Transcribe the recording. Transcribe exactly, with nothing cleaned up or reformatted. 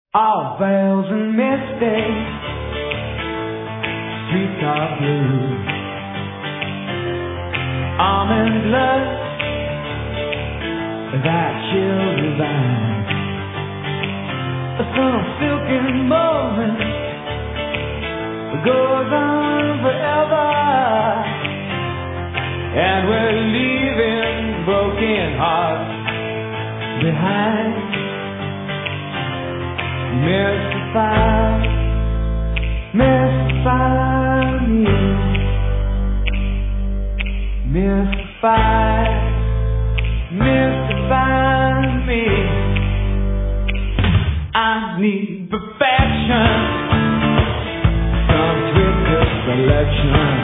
All veils and mistakes, streets are blue. Almond lust, that chill divine. Some silken moment goes on forever, and we're leaving broken hearts behind. Mystify, mystify me, mystify, mystify me. I need perfection, some twisted selection.